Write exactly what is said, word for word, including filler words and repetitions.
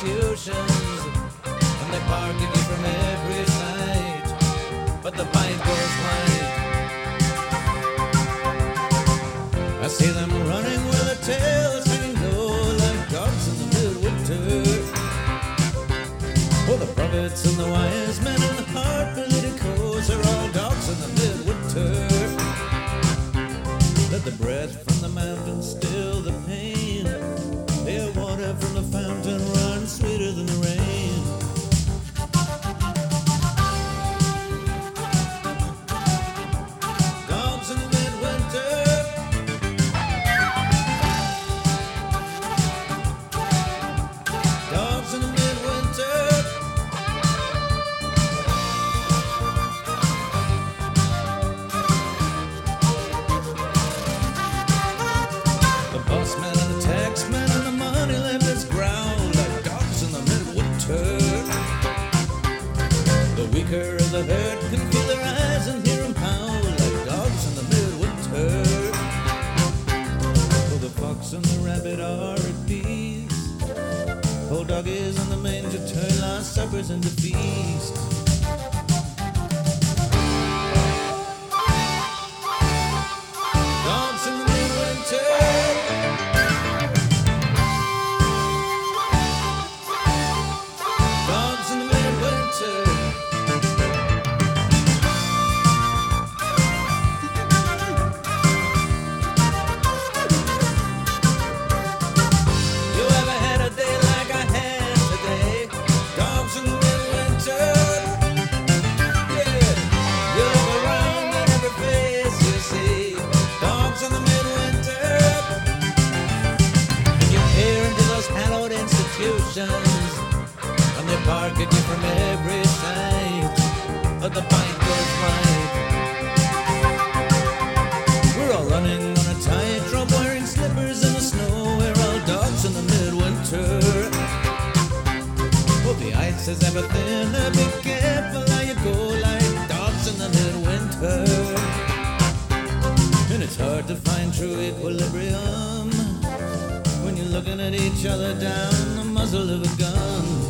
institutions, and they bark at you from every side, but the bite goes wide. I see them running with their tails hanging low like dogs in the midwinter. Oh, the prophets and the wise men and the hard politicos are all dogs in the midwinter. Let the breath from the mountain still the pain. Their water from the fountain runs sweeter than the rain. Dogs in the midwinter. Dogs in the midwinter. The boss man and the tax man and the money lenders growl like dogs in the midwinter. The weaker of the herd can feel their eyes and hear them howl like dogs in the midwinter. Oh, the fox and the rabbit are at peace. Old doggies in the manger turn last suppers into feasts. Dogs in the midwinter. Dogs in the midwinter. You ever had a day like I had today? Dogs in the midwinter. Yeah. You look around at every face you see. Dogs in the midwinter. And you peer into those hallowed institutions, and they bark at you from every side, but the bite goes wide. We're all running on a tightrope, wearing slippers in the snow. We're all dogs in the midwinter. Oh, the ice is ever thinner. Be careful how you go, like dogs in the midwinter. And it's hard to find true equilibrium when you're looking at each other down the muzzle of a gun.